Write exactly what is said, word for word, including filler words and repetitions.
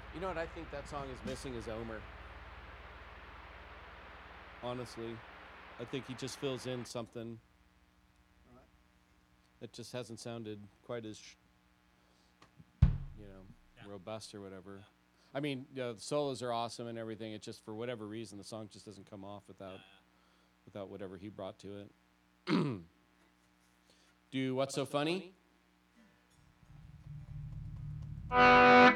You know what I think that song is missing is Omer. Honestly, I think he just fills in something Right. that just hasn't sounded quite as, sh- you know, Yeah. robust or whatever. Yeah. I mean, yeah, the solos are awesome and everything. It just for whatever reason the song just doesn't come off Yeah. without Yeah. without whatever he brought to it. Do what's so funny?